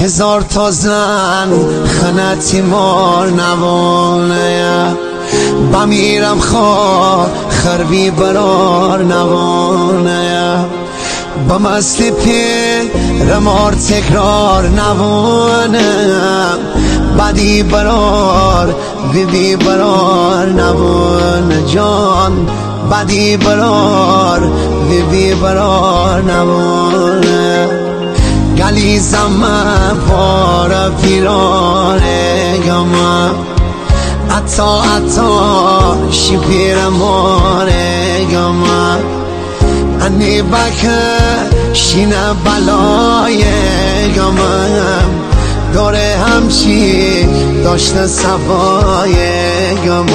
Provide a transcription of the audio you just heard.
هزار تا زن خنتی مار نوانه بمیرم خواه خربی برار نوانه بمستی پیرمار تکرار نوانه بدی برار بیبی برار نوانه جان بدی برار بیبی برار نوانه گلی زمان پار پیرانه گما عطا شپیر ماره گما انی بکه شینه بلای گما داره همچی داشته سبای گما